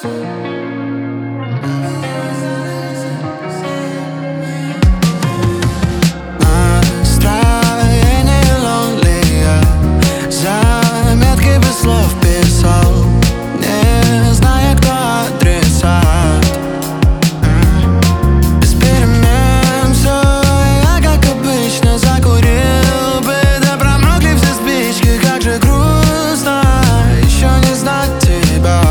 Настроение lonely, заметки без слов писал, не зная, кто адресат. Без перемен все, я как обычно закурил бы, да промокли все спички, как же грустно еще не знать тебя.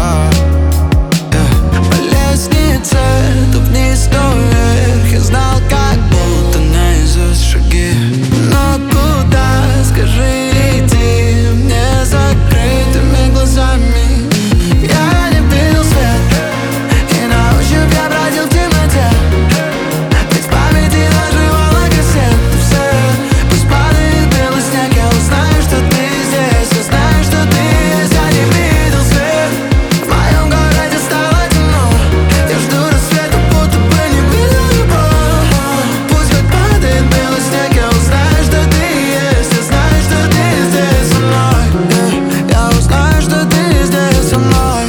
По лестнице то вниз, то вверх, я знал, как будто наизусть шаги. Но куда, скажи, иди мне закрытыми глазами? Я не видел свет, и на ощупь я бродил в темноте. Ведь в памяти наживала кассеты все. Пусть падает белый снег, я узнаю, что ты здесь. Я знаю, что ты есть, я не видел свет. В моем городе стало темно, я жду рассвета, будто бы не видел его. Пусть хоть падает белый снег, я узнаю, что ты есть. Я знаю, что ты здесь со мной. Я узнаю, что ты здесь со мной.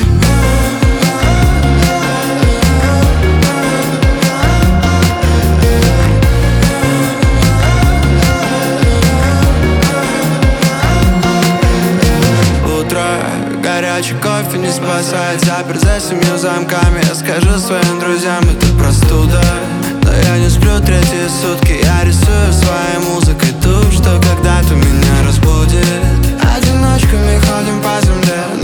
Утро, горячий кофе не спасает, заперт за 7 замками. Я скажу своим друзьям, это простуда, но я не сплю третьи сутки. Я рисую своей музыкой ту, что когда-то меня разбудит. Одиночками ходим по земле,